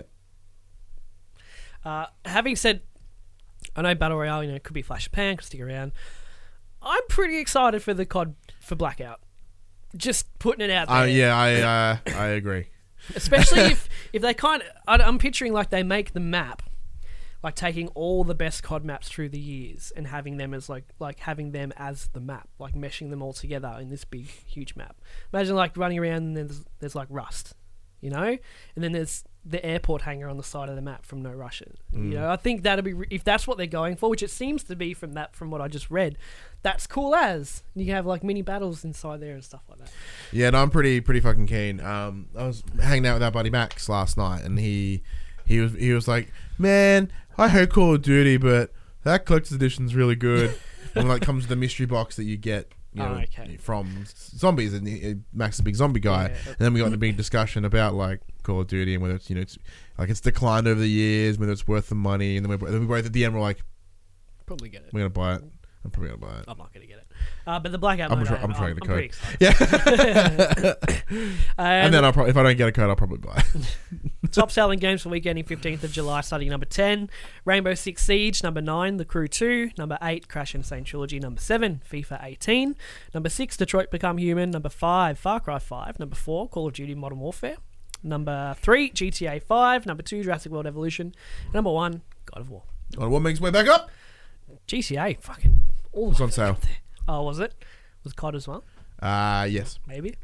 Uh, having said, I know Battle Royale, you know, could be flash of pan, could stick around. I'm pretty excited for the C O D for Blackout. Just putting it out there. Uh, yeah, I uh, I agree. Especially if, if they kind of... I'm picturing like they make the map, like taking all the best C O D maps through the years and having them as like like having them as the map, like meshing them all together in this big, huge map. Imagine like running around and then there's, there's like Rust, you know? And then there's the airport hangar on the side of the map from No Russian. Mm. You know, I think that'd be... Re- if that's what they're going for, which it seems to be from that, from what I just read, that's cool as. You can have like mini battles inside there and stuff like that. Yeah, no, I'm pretty pretty fucking keen. Um, I was hanging out with our buddy Max last night, and he he was he was like, "Man, I hate Call of Duty, but that collector's edition's really good." And like comes with the mystery box that you get, you Oh, know, okay. from zombies, and he, Max is a big zombie guy. Yeah. And then we got in a big discussion about like Call of Duty and whether it's you know it's like it's declined over the years, whether it's worth the money, and then we then we both at the end we're like, Probably get it. "We're gonna buy it. I'm probably gonna buy it." I'm not going to get it. Uh, but the Blackout I'm mode, try- I- I'm trying I'm, to I'm code. pretty excited. Yeah. And, And then I'll probably, if I don't get a code, I'll probably buy it. top selling games for weekend in fifteenth of July, starting number ten, Rainbow Six Siege, number nine, The Crew two, number eight, Crash Insane Trilogy, number seven, FIFA eighteen, number six, Detroit Become Human, number five, Far Cry five, number four, Call of Duty Modern Warfare, number three, G T A five, number two, Jurassic World Evolution, and number one, God of War. Oh, what makes its way back up? G T A, fucking all It's the on way sale. up there. Oh, was it? Was C O D as well? Uh yes. Maybe?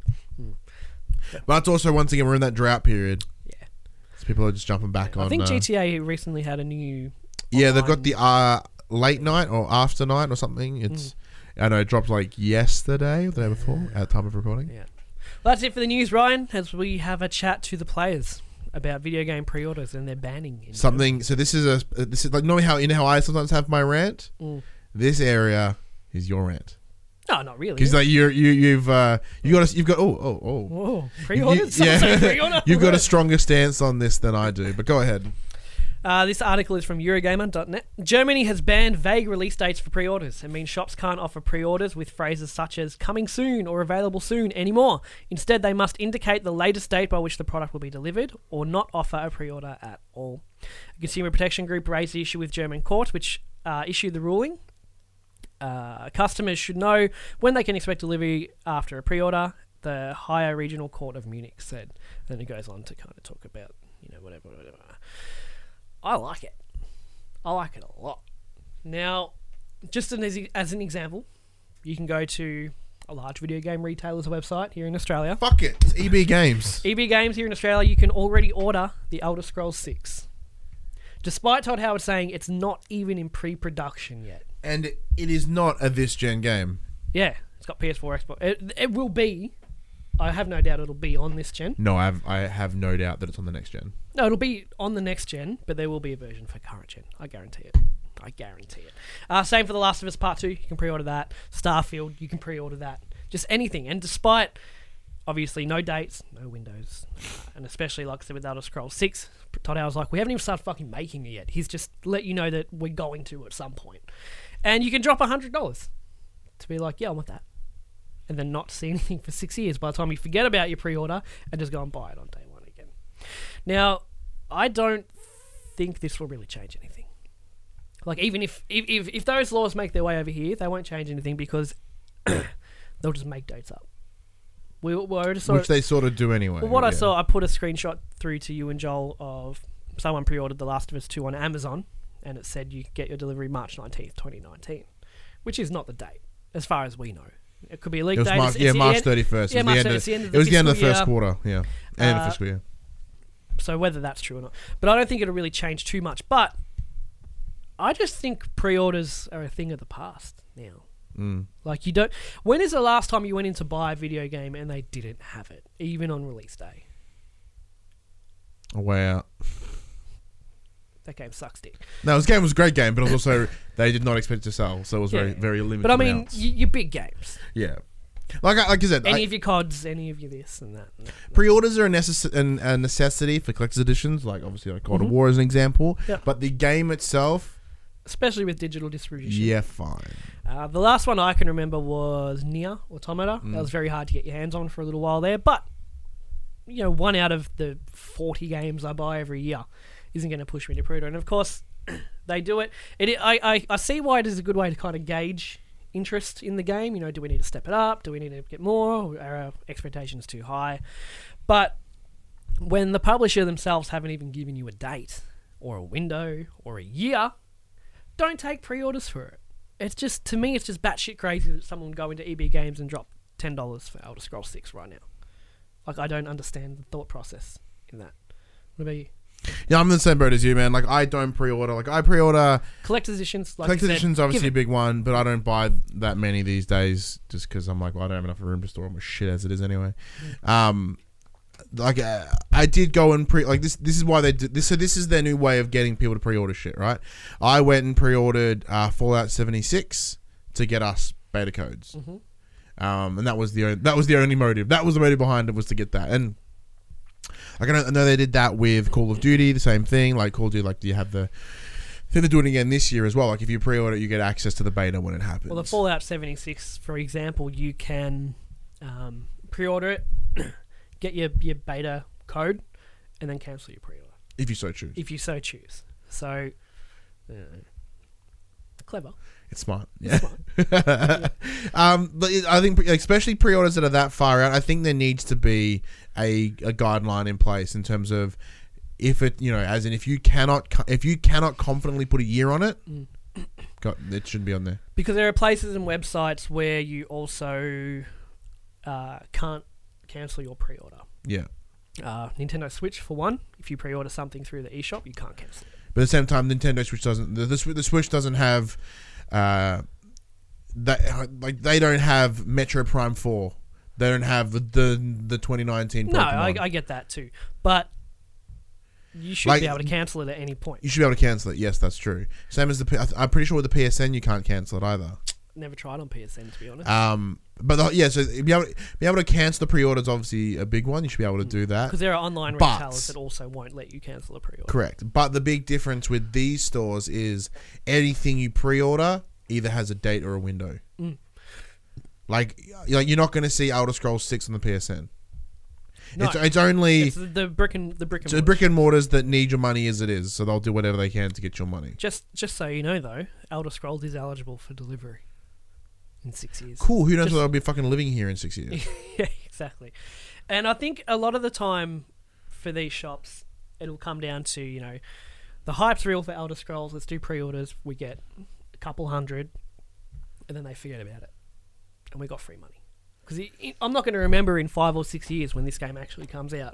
But it's also, once again, we're in that drought period. Yeah. So people are just jumping back on. I think uh, G T A recently had a new... Yeah, they've got online- the uh, late night or after night or something. It's I know it dropped like yesterday or the day before at time of recording. Yeah. Well, that's it for the news, Ryan, as we have a chat to the players about video game pre-orders and their banning. In Something. So this is a this is like normally how you know how I sometimes have my rant. Mm. This area is your rant No, not really. because like you're you you've uh, you got a, you've got oh oh oh Whoa, pre-orders? You- Someone say yeah, pre-order? you've got a stronger stance on this than I do. But go ahead. Uh, this article is from Eurogamer dot net. Germany has banned vague release dates for pre-orders and means shops can't offer pre-orders with phrases such as coming soon or available soon anymore. Instead, they must indicate the latest date by which the product will be delivered or not offer a pre-order at all. A consumer protection group raised the issue with German courts, which uh, issued the ruling. Uh, customers should know when they can expect delivery after a pre-order, the higher regional court of Munich said. Then it goes on to kind of talk about, you know, whatever, whatever. I like it. I like it a lot. Now, just an, as, as an example, you can go to a large video game retailer's website here in Australia. Fuck it. It's E B Games. E B Games here in Australia, you can already order The Elder Scrolls six. Despite Todd Howard saying it's not even in pre-production yet. And it is not a this gen game. Yeah, it's got P S four, Xbox. It, it will be. I have no doubt it'll be on this gen. No, I have I have no doubt that it's on the next gen. No, it'll be on the next gen, but there will be a version for current gen. I guarantee it. I guarantee it. Uh, same for The Last of Us Part two. You can pre-order that. Starfield, you can pre-order that. Just anything. And despite, obviously, no dates, no windows, uh, and especially, like I said, with Elder Scrolls six, Todd Howard's like, we haven't even started fucking making it yet. He's just let you know that we're going to at some point. And you can drop one hundred dollars to be like, yeah, I want that. And then not see anything for six years by the time you forget about your pre-order and just go and buy it on day one again. Now, I don't think this will really change anything. Like, even if, if, if, if those laws make their way over here, they won't change anything because they'll just make dates up. We, we already saw Which it. they sort of do anyway. Well, what I yeah. saw, I put a screenshot through to you and Joel of someone pre-ordered The Last of Us two on Amazon, and it said you get your delivery March nineteenth, twenty nineteen, which is not the date, as far as we know. It could be a leak It was date. March, It's- yeah, it's the March end- thirty-first. Yeah, it was March the end thirty-first, of, it's the end of it the was the end of the fiscal first year. quarter, yeah. End Uh, of fiscal year. So whether that's true or not. But I don't think it'll really change too much. But I just think pre-orders are a thing of the past now. Mm. Like, you don't... When is the last time you went in to buy a video game and they didn't have it, even on release day? Wow. That game sucks dick. No, this game was a great game, but it was also, they did not expect it to sell, so it was very, Yeah. very limited But I mean, amounts. y- your big games. Yeah. Like I, like I said, Any I, of your C O Ds, any of your this and that. And that, and that. pre-orders are a, necess- an, a necessity for collector's editions, like obviously like God Mhm. of War is an example. Yeah. But the game itself, Especially with digital distribution. yeah, fine. Uh, the last one I can remember was Nier Automata. Mm. That was very hard to get your hands on for a little while there. But, you know, one out of the forty games I buy every year isn't going to push me to pre-order. And of course, they do it. It I, I, I see why it is a good way to kind of gauge interest in the game. You know, do we need to step it up? Do we need to get more? Are our expectations too high? But when the publisher themselves haven't even given you a date or a window or a year, don't take pre-orders for it. It's just, to me, it's just batshit crazy that someone would go into E B Games and drop ten dollars for Elder Scrolls six right now. Like, I don't understand the thought process in that. What about you? Yeah, I'm in the same boat as you, man. Like, I don't pre-order. Like, I pre-order... Collector's editions, like Collector's you said, edition's obviously a give it. big one, but I don't buy that many these days just because I'm like, well, I don't have enough room to store all my shit as it is anyway. Um, like, uh, I did go and pre... Like, this This is why they did this. So this is their new way of getting people to pre-order shit, right? I went and pre-ordered uh, Fallout seventy-six to get us beta codes. Mm-hmm. Um, and that was the only, that was the only motive. That was the motive behind it, was to get that. And like, I know, I know they did that with Call of Duty, the same thing. Like Call of Duty, like, do you have the? I think they're doing it again this year as well. Like, if you pre-order it, you get access to the beta when it happens. Well, the Fallout seventy-six, for example, you can um, pre-order it, get your, your beta code, and then cancel your pre-order if you so choose. if you so choose. So, uh, clever. It's smart. Yeah. Smart. um, but it- I think, pre- especially pre-orders that are that far out, I think there needs to be a, a guideline in place in terms of if it, you know, as in if you cannot, co- if you cannot confidently put a year on it, Mm. got, it shouldn't be on there. Because there are places and websites where you also uh, can't cancel your pre-order. Yeah. Uh, Nintendo Switch, for one, if you pre-order something through the eShop, you can't cancel it. But at the same time, Nintendo Switch doesn't. The, the, Swi- the Switch doesn't have. Uh, that like they don't have Metro Prime Four. They don't have the the, the twenty nineteen. No, I, Pokemon. I get that too. But you should Like- be able to cancel it at any point. You should be able to cancel it. Yes, that's true. Same as the. P- I th- I'm pretty sure with the P S N you can't cancel it either. Never tried on P S N, to be honest. Um, but the, yeah, so be able be able to cancel the pre-order is obviously a big one. You should be able to do that. Because there are online but- retailers that also won't let you cancel a pre-order. Correct. But the big difference with these stores is anything you pre-order either has a date or a window. Mm. Like, like you're not going to see Elder Scrolls six on the P S N. No, It's, it's only it's the, the brick and the brick and it's the mortar. brick and mortars that need your money as it is, so they'll do whatever they can to get your money. Just just so you know, though, Elder Scrolls is eligible for delivery in six years. Cool. Who knows Just- if they'll be fucking living here in six years? Yeah, exactly. And I think a lot of the time for these shops, it'll come down to, you know, the hype's real for Elder Scrolls. Let's do pre-orders. We get a couple hundred, and then they forget about it, and we got free money. Because I'm not going to remember in five or six years when this game actually comes out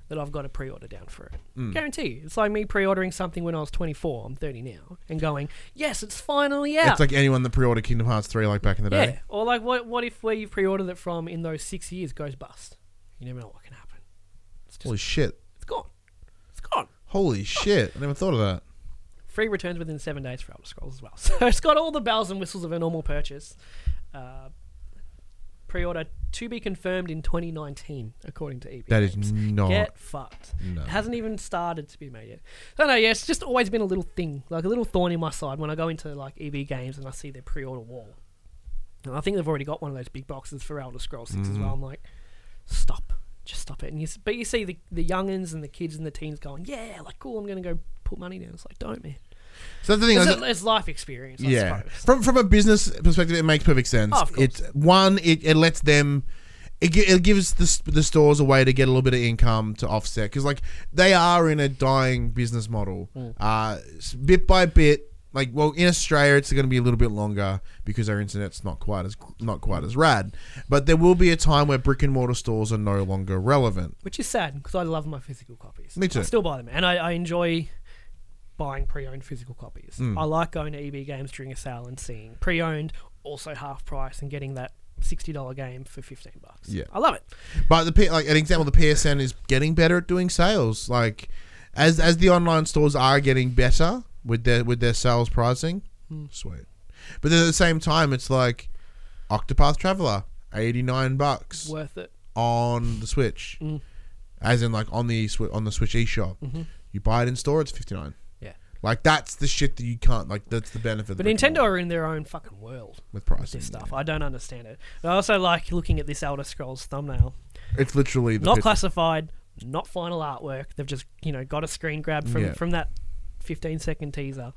that I've got a pre-order down for it. Mm. Guarantee you. It's like me pre-ordering something when I was twenty-four. I'm thirty now, and going, yes, it's finally out. It's like anyone that pre-ordered Kingdom Hearts three like back in the day. Yeah. Or like, what what if where you've pre-ordered it from in those six years goes bust? You never know what can happen. It's just, Holy shit. it's gone. It's gone. Holy shit. I never thought of that. Free returns within seven days for Elder Scrolls as well. So it's got all the bells and whistles of a normal purchase. Uh, pre-order to be confirmed in twenty nineteen, according to E B That is Games. not... Get fucked. No. It hasn't even started to be made yet. I don't know, yeah, it's just always been a little thing, like a little thorn in my side when I go into like E B Games and I see their pre-order wall. And I think they've already got one of those big boxes for Elder Scrolls six as well. I'm like, stop. Just stop it. And you, s- but you see the, the youngins and the kids and the teens going, yeah, like, cool, I'm going to go put money down. It's like, don't, man. So that's the thing. It's, I a, it's life experience, I yeah. suppose. From from a business perspective, it makes perfect sense. Oh, of course. It's one. It, it lets them. It, gi- it gives the s- the stores a way to get a little bit of income to offset because like they are in a dying business model. Mm. Uh, s- bit by bit. Like well, in Australia, it's going to be a little bit longer because our internet's not quite as not quite as rad. But there will be a time where brick and mortar stores are no longer relevant. Which is sad because I love my physical copies. Me too. I still buy them, and I, I enjoy buying pre-owned physical copies. Mm. I like going to E B Games during a sale and seeing pre-owned, also half price, and getting that sixty dollar game for fifteen bucks. Yeah. I love it. But the P- like an example, the P S N is getting better at doing sales. Like as as the online stores are getting better with their with their sales pricing, Mm. sweet. But then at the same time, it's like Octopath Traveler, eighty nine bucks Worth it. on the Switch, Mm. as in like on the Swi- on the Switch eShop. Mhm. You buy it in store, it's fifty nine. Yeah. Like that's the shit that you can't like. That's the benefit. But that Nintendo can- are in their own fucking world with with pricing this stuff. yeah. I don't understand it. But I also like looking at this Elder Scrolls thumbnail. It's literally the Not picture. classified, not final artwork. They've just, you know, got a screen grab from, Yeah. from that fifteen second teaser.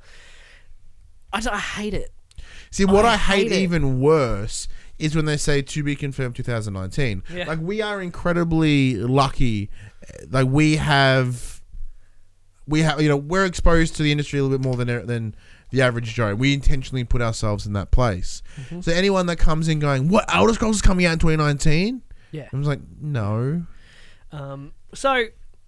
I, d- I hate it. See, what I I, hate, hate it. even worse is when they say to be confirmed twenty nineteen. Yeah. Like, we are incredibly lucky. Like, we have, we have, you know, we're exposed to the industry a little bit more than than the average Joe. We intentionally put ourselves in that place. Mm-hmm. So anyone that comes in going, what, Elder Scrolls is coming out in twenty nineteen? Yeah. I was like, no. Um, so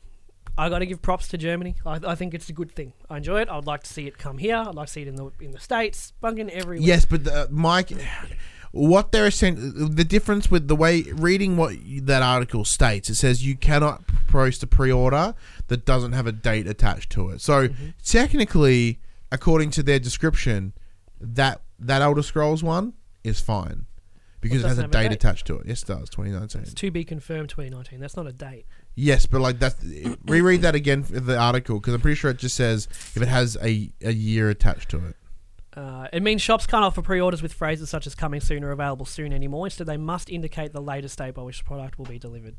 I got to give props to Germany. I, I think it's a good thing. I enjoy it. I'd like to see it come here. I'd like to see it in the in the States, bunking everywhere. Yes, but the, Mike, what they're saying, the difference with the way reading what that article states, it says you cannot post a pre-order that doesn't have a date attached to it. So Mm-hmm. technically, according to their description, that that Elder Scrolls one is fine because Well, it has a doesn't have a date, date. attached to it. Yes, it does. twenty nineteen. It's to be confirmed twenty nineteen. That's not a date. Yes, but like that's reread that again for the article because I'm pretty sure it just says if it has a a year attached to it. Uh, it means shops can't offer pre-orders with phrases such as coming soon or available soon anymore. Instead, they must indicate the latest date by which the product will be delivered.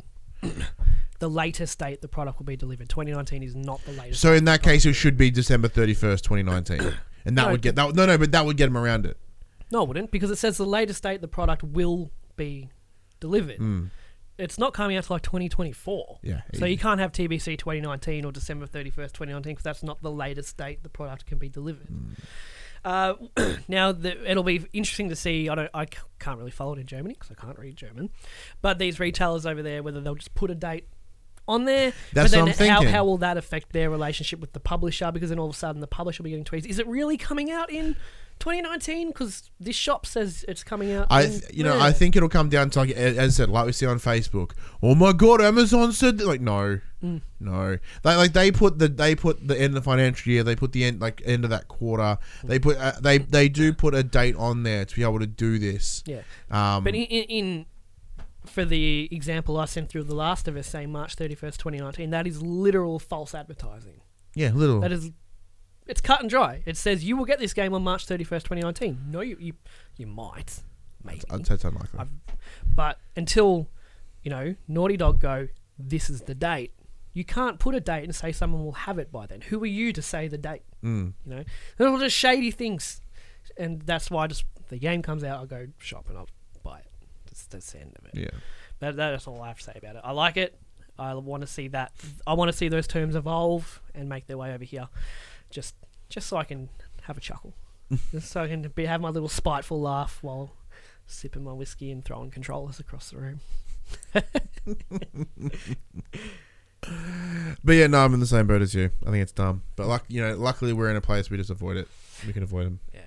The latest date the product will be delivered. twenty nineteen is not the latest. So date in the that product case, will it be should be December thirty-first, twenty nineteen, and that No, would get that. No, no, but that would get them around it. No, it wouldn't, because it says the latest date the product will be delivered. Mm. It's not coming out till like twenty twenty-four. Yeah. So you can't have T B C twenty nineteen or December thirty-first, twenty nineteen, because that's not the latest date the product can be delivered. Mm. Uh, now, the, it'll be interesting to see. I don't. I c- can't really follow it in Germany because I can't read German. But these retailers over there, whether they'll just put a date on there, That's but what then I'm thinking. How, how will that affect their relationship with the publisher? Because then all of a sudden the publisher will be getting tweets. Is it really coming out in twenty nineteen? Because this shop says it's coming out. I, in, th- you know, yeah. I think it'll come down to like, as I said, like we see on Facebook. Oh my God, Amazon said that. Like, no, Mm. no. Like, like they put the they put the end of the financial year. They put the end like end of that quarter. They put uh, they they do put a date on there to be able to do this. Yeah. Um, But in, in, in for the example I sent through The Last of Us, saying March thirty-first, twenty nineteen, that is literal false advertising. yeah, little. That is, it's cut and dry. It says you will get this game on March thirty-first, twenty nineteen. No, you you, you might, maybe, I'd say it's unlikely. I've, but until you know Naughty Dog go, this is the date. You can't put a date and say someone will have it by then. Who are you to say the date? Mm. You know, they're all just shady things, and that's why just the game comes out, I'll go shop and I'll buy it. That's, that's the end of it. Yeah. That, that's all I have to say about it. I like it. I want to see that. I want to see those terms evolve and make their way over here, just just so I can have a chuckle, just so I can be, have my little spiteful laugh while sipping my whiskey and throwing controllers across the room. But yeah, no, I'm in the same boat as you. I think it's dumb. But luck, you know, luckily we're in a place we just avoid it. We can avoid them. Yeah.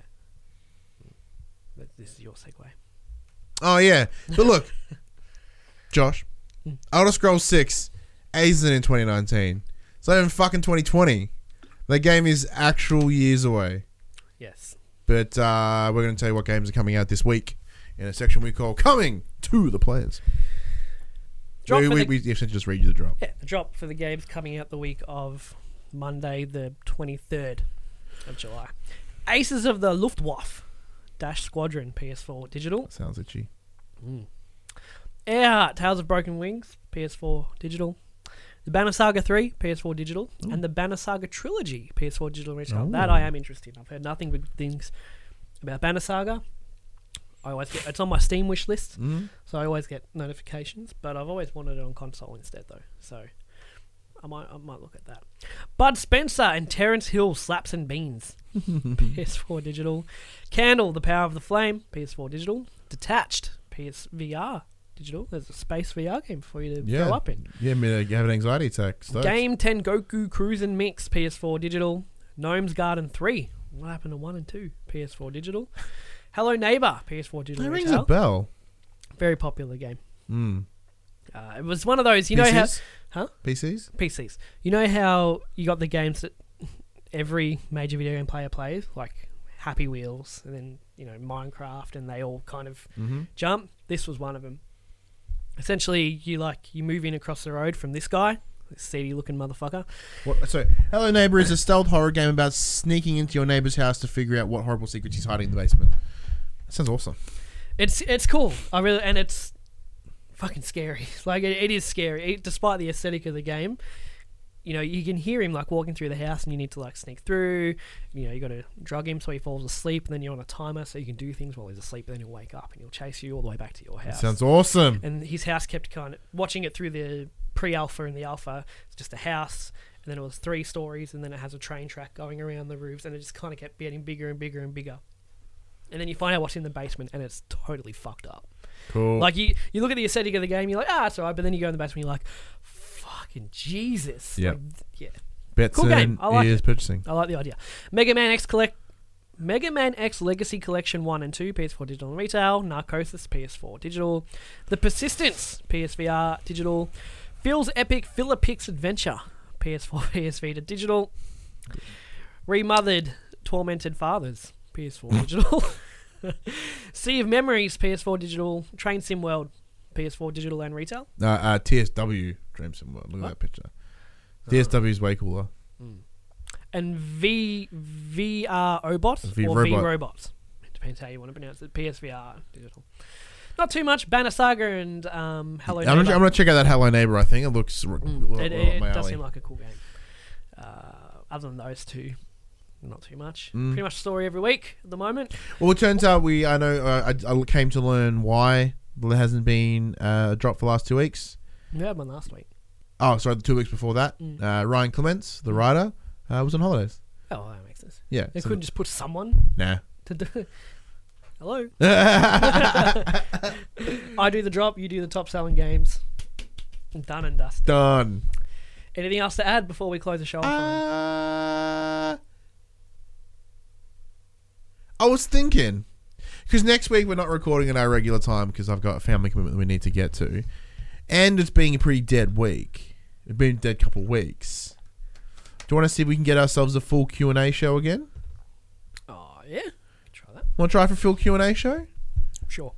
But this is your segue. Oh yeah, but look, Josh, Elder Scrolls six, isn't in twenty nineteen. It's not even fucking twenty twenty. That game is actual years away. Yes. But uh, we're going to tell you what games are coming out this week in a section we call Coming to the Players. Drop we, for we, the- we essentially just read you the drop. Yeah, the drop for the games coming out the week of Monday, the twenty-third of July. Aces of the Luftwaffe Dash Squadron, P S four digital. Sounds itchy. Mm. Earhart Tales of Broken Wings, P S four digital. The Banner Saga three, P S four digital. Ooh. And the Banner Saga Trilogy, P S four digital retail. Ooh. That I am interested in. I've heard nothing but things about Banner Saga. I always get it's on my Steam wish list, Mm. so I always get notifications. But I've always wanted it on console instead, though. So I might I might look at that. Bud Spencer and Terence Hill Slaps and Beans, P S four digital. Candle, The Power of the Flame, P S four digital. Detached, P S V R digital. There's a space V R game for you to Yeah. throw up in. Yeah, I mean, you have an anxiety attack. Stokes. Game ten Goku Cruisin' Mix, P S four digital. Gnome's Garden three. What happened to one and two? P S four digital. Hello Neighbor, P S four digital. That rings retail. a bell. Very popular game. Mm. Uh, it was one of those, you know P how Cs? Huh? P Cs? P Cs. You know how you got the games that every major video game player plays, like Happy Wheels, and then you know Minecraft, and they all kind of Mm-hmm. jump. This was one of them. Essentially, you like you move in across the road from this guy, this seedy looking motherfucker. What, so, Hello Neighbor is a stealth horror game about sneaking into your neighbor's house to figure out what horrible secrets he's hiding in the basement. That sounds awesome. It's it's cool. I really and it's fucking scary. Like it, it is scary, it, despite the aesthetic of the game. You know, you can hear him like walking through the house, and you need to like sneak through. You know, you got to drug him so he falls asleep, and then you're on a timer so you can do things while he's asleep. And then he'll wake up and he'll chase you all the way back to your That house. sounds awesome. And his house kept kind of watching it through the pre-alpha and the alpha. It's just a house, and then it was three stories, and then it has a train track going around the roofs, and it just kind of kept getting bigger and bigger and bigger. And then you find out what's in the basement, and it's totally fucked up. Cool. Like you, you look at the aesthetic of the game, you're like, ah, it's alright. But then you go in the basement, you're like, fucking Jesus. Yep. Like, yeah. Betson cool game. I like is it. purchasing. I like the idea. Mega Man X collect. Mega Man X Legacy Collection one and two, P S four digital and retail. Narcosis, P S four digital. The Persistence, P S V R digital. Phil's Epic Philipix Adventure, P S four, P S Vita digital. Remothered Tormented Fathers, P S four digital. Sea of Memories, P S four digital. Train Sim World, P S four digital and retail. Uh, uh, T S W Dream Sim World. Look at What? that picture. T S W is way cooler. And V VR Obot V or V Robot. Robots. It depends how you want to pronounce it. P S V R digital. Not too much. Banner Saga and um, Hello I'm Neighbor. gonna, I'm gonna check out that Hello Neighbor. I think it looks r- Mm, r- it r- it, up my it does alley. seem like a cool game. Uh, other than those two, not too much. Mm. Pretty much story every week at the moment. Well, it turns out we. I know. Uh, I, I came to learn why there hasn't been uh, a drop for the last two weeks. We had one last week. Oh, sorry, the two weeks before that. Mm. Uh, Ryan Clements, the writer, uh, was on holidays. Oh, well, that makes sense. Yeah. They so- couldn't just put someone Nah. to do it. Hello. I do the drop. You do the top selling games. Done and dusted. Done. Anything else to add before we close the show off? Uh, I was thinking, because next week we're not recording at our regular time because I've got a family commitment that we need to get to, and it's being a pretty dead week. It's been a dead couple of weeks. Do you want to see if we can get ourselves a full Q and A show again? Oh, yeah. Try that. Want to try for full Q and A show? Sure.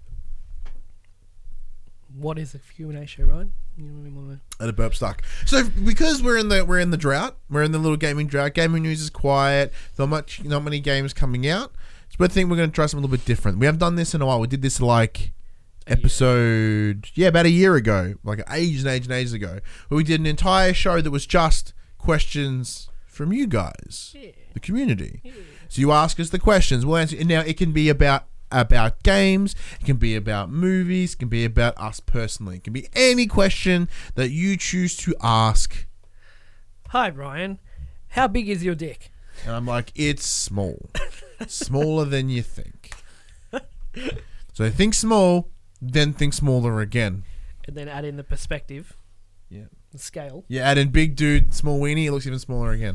What is a Q and A show, Ryan? You really want to... And a burp stuck. So because we're in the we're in the drought, we're in the little gaming drought. Gaming news is quiet. Not much, not many games coming out. So I think we're going to try something a little bit different. We haven't done this in a while. We did this like episode, yeah, about a year ago, like ages and ages and ages ago, where we did an entire show that was just questions from you guys, Yeah. the community. So you ask us the questions, we'll answer. And now it can be about about games, it can be about movies, it can be about us personally. It can be any question that you choose to ask. Hi, Brian. How big is your dick? And I'm like, it's small. Smaller than you think. So think small, then think smaller again. And then add in the perspective. Yeah. the scale. Yeah, add in big dude, small weenie. It looks even smaller again.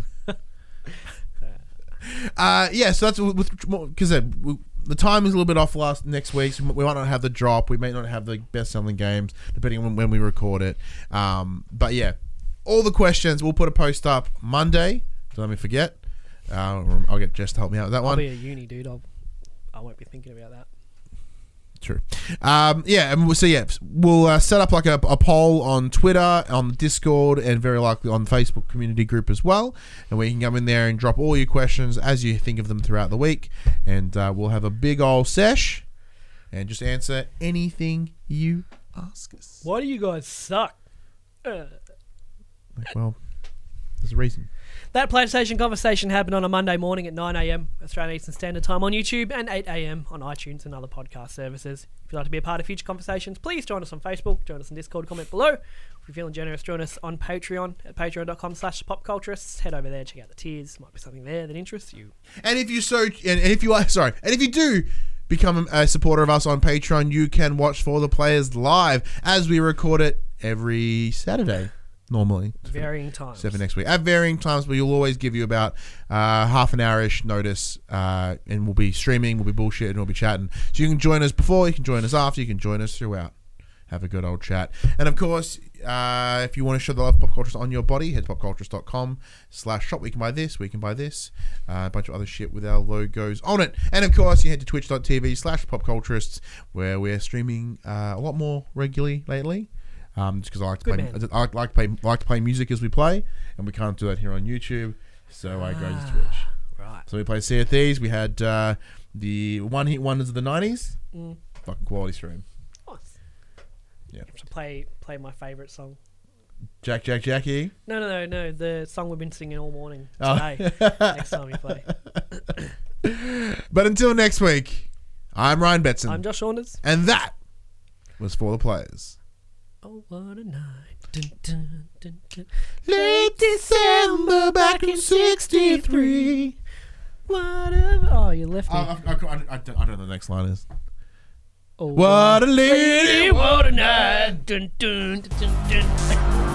uh, yeah, so that's with because the time is a little bit off last next week. So we might not have the drop. We may not have the best selling games depending on when we record it. Um, but yeah, all the questions we'll put a post up Monday. Don't let me forget. Uh, I'll get Jess to help me out with that I'll one. be at uni, dude. I'll, I won't be thinking about that. True. Um, yeah, and we'll, so yeah, we'll uh, set up like a, a poll on Twitter, on Discord, and very likely on the Facebook community group as well. And we can come in there and drop all your questions as you think of them throughout the week. And uh, we'll have a big old sesh and just answer anything you ask us. Why do you guys suck? Uh. Like, well, there's a reason. That PlayStation conversation happened on a Monday morning at nine a.m. Australian Eastern Standard Time on YouTube and eight a.m. on iTunes and other podcast services. If you'd like to be a part of future conversations, please join us on Facebook, join us on Discord, comment below. If you're feeling generous, join us on Patreon at patreon.com slash popculturists. Head over there, check out the tiers. Might be something there that interests you. And if you so, and if you are sorry, and if you do become a supporter of us on Patreon, you can watch For the Players live as we record it every Saturday. Normally, varying times. Except for next week. At varying times, but we'll always give you about uh, half an hour-ish notice, uh, and we'll be streaming, we'll be bullshitting, we'll be chatting. So you can join us before, you can join us after, you can join us throughout. Have a good old chat. And of course, uh, if you want to show the love of pop cultures on your body, head to popcultures.com slash shop. We can buy this, we can buy this, uh, a bunch of other shit with our logos on it. And of course, you head to twitch.tv slash popculturists, where we're streaming uh, a lot more regularly lately. Um, just because I like to Good play, man. I like, like to play, like to play music as we play, and we can't do that here on YouTube, so I go to Twitch. Right. So we play Sea of Thieves. We had uh, the one hit wonders of the nineties. Mm. Fucking quality stream. Nice. Yeah. To play play my favourite song. Jack, Jack, Jackie. No, no, no, no. The song we've been singing all morning Oh. today. Next time you play. But until next week, I'm Ryan Betson, I'm Josh Saunders. and that was For the Players. Oh, what a night. Dun, dun, dun, dun. Late December back in sixty-three. Whatever. Oh, you left me. I, I, I, I, don't, I don't know what the next line is. Oh, What a lady. what a night. Dun, dun, dun, dun, dun.